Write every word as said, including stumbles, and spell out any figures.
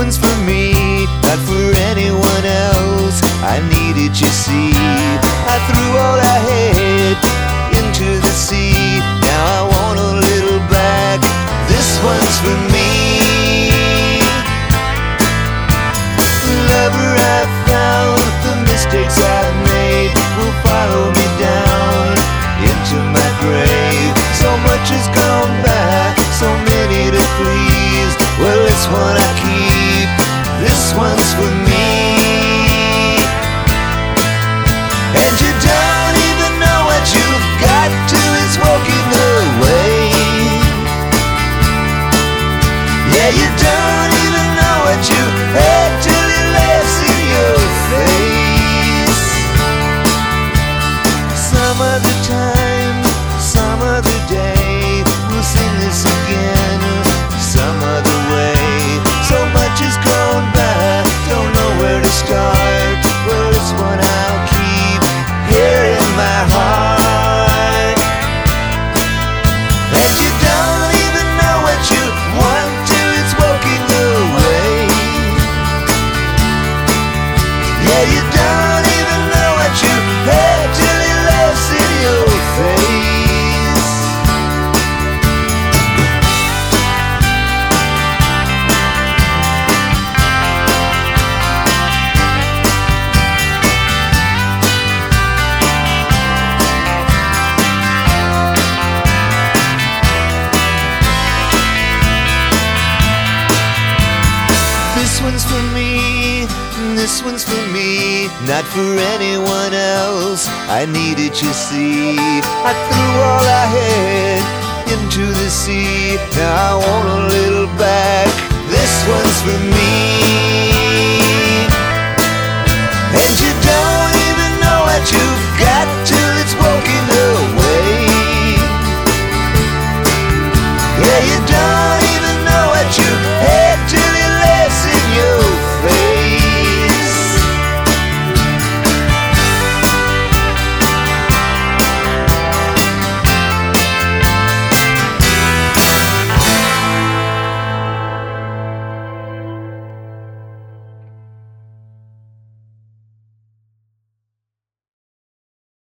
one's for me, not for anyone else. I needed you, see. I threw all I had into the sea. Now I want a little back. This one's for me. The lover I found, the mistakes I've made will follow me down into my grave. So much has gone by, so many to please. Well, this one I keep, this one's for me. And you don't even know what you've got till it's walking away. Yeah, you don't even know what you had till it laughs in your face. Some other time, some other day, we'll sing this again, some other way. So much has gone by, don't know where to start. Well, this one I'll keep here in my heart. And you don't even know what you want till it's walking away. Yeah, you don't even know what you had till it laughs in your face. This one's for me, this one's for me, not for anyone else. I needed you, see. I threw all I had into the sea. Now I want a little back. This one's for me. And